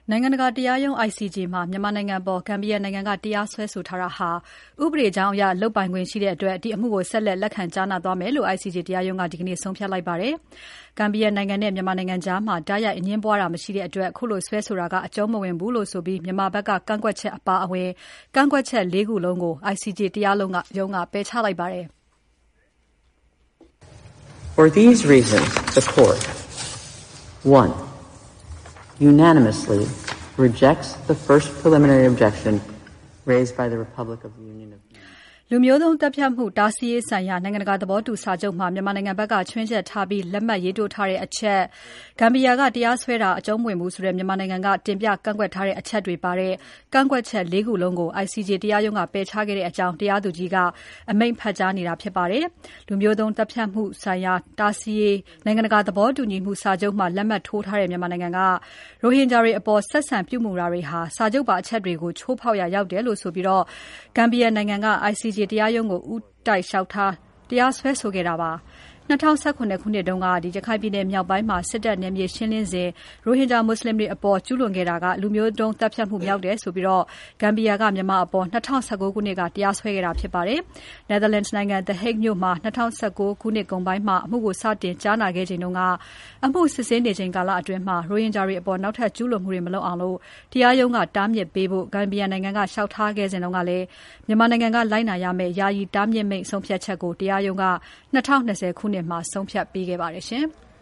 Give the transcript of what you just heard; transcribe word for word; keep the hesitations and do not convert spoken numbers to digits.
နိုင်ငံတကာတရားရုံး I C J မှာမြန်မာနိုင်ငံအပေါ်ဂမ်ဘီယာနိုင်ငံကတရားစွဲဆိုထားတာဟာဥပဒေကြောင်းအရလုပ်ပိုင်ခွင့်ရှိတဲ့အတွက်ဒီအမှုကိုဆက်လက်လက်ခံကြားနာသွားမယ်လို့ I C J တရားရုံးကဒီကနေ့ဆုံးဖြတ်လိုက်ပါတယ်။ဂမ်ဘီယာနိုင်ငံနဲ့မြန်မာနိုင်ငံကြားမှာတိုက်ရိုက်အငြင်းပွားတာမရှိတဲ့အတွက်ခုလိုစွဲဆိုတာကအကျုံးမဝင်ဘူးလို့ဆိုပြီးမြန်မာဘက်ကကန့်ကွက်ချက်အပါအဝင်ကန့်ကွက်ချက် ၄ ခုလုံးကို I C J တရားရုံးကပယ်ချလိုက်ပါတယ်။ For these reasons, the court one unanimously rejects the first preliminary objection raised by the Republic of the Union of လူမျိုးတုံးတပ်ဖြတ်မှုတားဆီးရေးဆိုင်ရာနိုင်ငံတကာသဘောတူစာချုပ်မှာမြန်မာနိုင်ငံဘက်ကချွင်းချက်ထားပြီးလက်မှတ်ရေးထိုးထားတဲ့အချက်ဂမ်ဘီယာကတရားစွဲတာအကျုံးမဝင်ဘူးဆိုတဲ့မြန်မာနိုင်ငံကတင်ပြကန့်ကွက်ထားတဲ့အချက်တွေပါတဲ့ကန့်ကွက်ချက် ၄ ခုလုံးကို I C J တရားရုံးကပယ်ချခဲ့တဲ့အကြောင်းတရားသူကြီးကအမိန့်ဖတ်ကြားနေတာဖြစ်ပါတယ်။လူမျိုးတုံးတပ်ဖြတ်မှုဆိုင်ရာတားဆီးရေးနိုင်ငံတကာသဘောတူညီမှုစာချုပ်မှာလက်မှတ်ထိုးထားတဲ့မြန်မာနိုင်ငံကရိုဟင်ဂျာတွေအပေါ်ဆက်ဆံပြုမှုတာတွေဟာစာချုပ်ပါအချက်တွေကိုချိုးဖောက်ရာရောက်တယ်လို့ဆိုပြီးတော့ဂမ်ဘီယာနိုင်ငံက I C J တရားရုံးကိုဦးတိုက်လျှောက်ထားတရားစွဲဆိုခဲ့တာပါ။၂၀၁၇ ခုနှစ်တုန်းကရခိုင်ပြည်နယ်မြောက်ပိုင်းမှာစစ်တပ်နယ်မြေရှင်းလင်းစဉ်ရိုဟင်ဂျာမွတ်ဆလင်တွေအပေါ်ကျူးလွန်ခဲ့တာကလူမျိုးတုံးတပ်ဖြတ်မှုမြောက်တယ်ဆိုပြီးတော့ဂမ်ဘီယာကမြန်မာအပေါ်၂၀၁၉ခုနှစ်ကတရားစွဲခဲ့တာဖြစ်ပါတယ်။ Netherlands နိုင်ငံ The Hague မြို့မှာ၂၀၁၉ခုနှစ်ကုန်ပိုင်းမှာအမှုကိုစတင်ကြားနာခဲ့ချိန်တုန်းကအမှုစစ်ဆေးနေချိန်ကာလအတွင်းမှာရိုဟင်ဂျာတွေအပေါ်နောက်ထပ်ကျူးလွန်မှုတွေမလုပ်အောင်လို့တရားရုံးကတားမြစ်ပေးဖို့ဂမ်ဘီယာနိုင်ငံကလျှောက်ထားခဲ့စဉ်တုန်းကလည်းမြန်မာနိုင်ငံကလိုက်နာရမယ့်ယာယီတားမြစ်မိန့်ဆုံးဖြတ်ချက်ကိုတရားရုံးက၂၀၂၀ခုနှစ်မှာဆုံးဖြတ်ပေးခဲ့ပါတယ်ရှင်။